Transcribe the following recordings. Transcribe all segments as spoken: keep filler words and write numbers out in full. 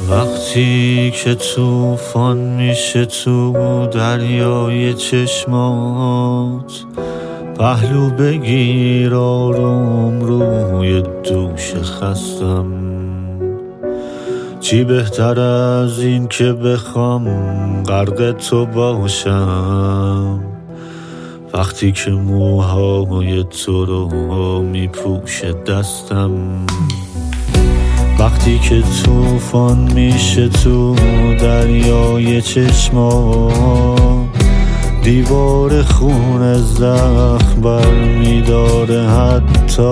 وقتی که طوفان میشه تو دریای چشمات، پهلو بگیر آروم روی دوش خستم. چی بهتر از این که بخوام غرق تو باشم، وقتی که موهای تو رو میپوشه دستم. وقتی که طوفان میشه تو دریای چشمات، دیوار خون زخم بر میداره. حتی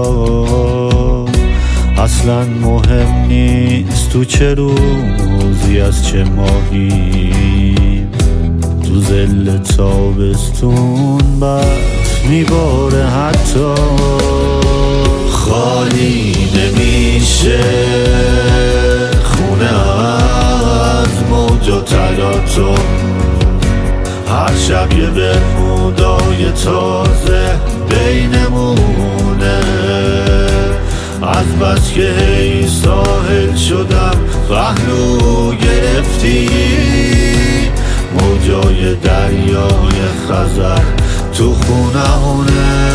اصلا مهم نیست تو چه روزی از چه ماهی، تو ظل تابستون برف میباره. حتی خالی نمیشه خونه از موج و تلاطم، هر شب یه برمودای تازه بینمونه. از بس که هی ساحل شدم پهلو گرفتی، موجای دریای خزر تو خونه‌ونه.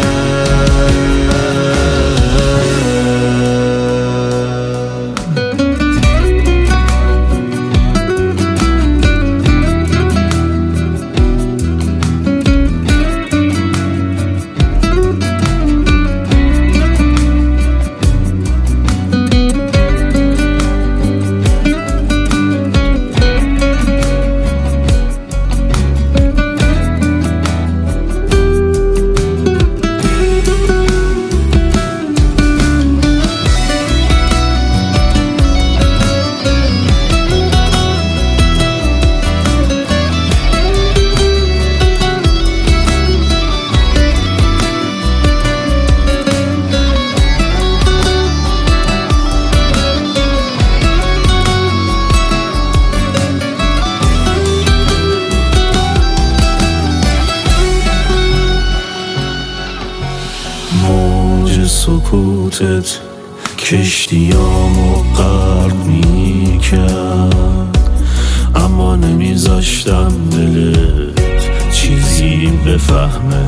سکوتت کشتیامو غرق میکرد، اما نمیذاشتم دلت چیزی بفهمه.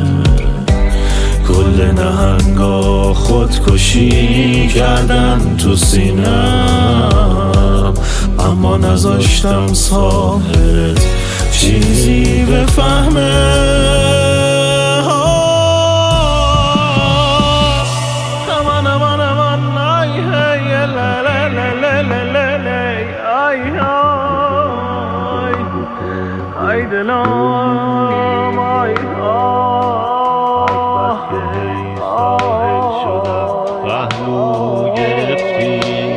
کل نهنگا خودکشی کردن تو سینم، اما نذاشتم ساحرت چیزی بفهمه. ای دلم ای آه، ساحل شدم پهلو گرفتی،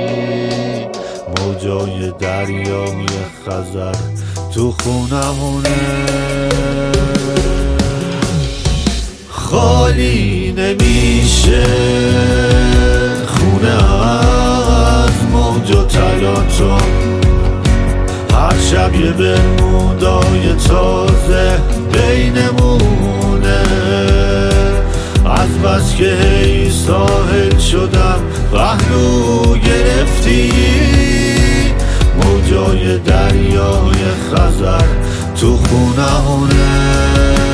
موجای دریای خزر تو خونمونه. خالی نمیشه خونه از موج و تلاطم، هر شب یه برمودای تازه بینمونه. از بس که هی ساحل شدم پهلو گرفتی، موجای دریای خزر تو خونه‌ونه.